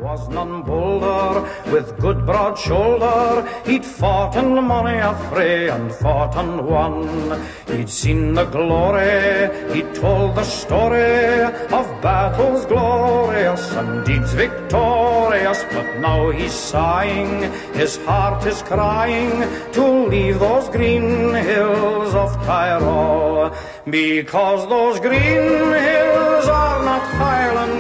was none bolder, with good broad shoulder. He'd fought in many a fray and fought and won. He'd seen the glory, he'd told the story of battles glorious and deeds victorious. But now he's sighing, his heart is crying to leave those green hills of Tyrol, because those green hills are not Highland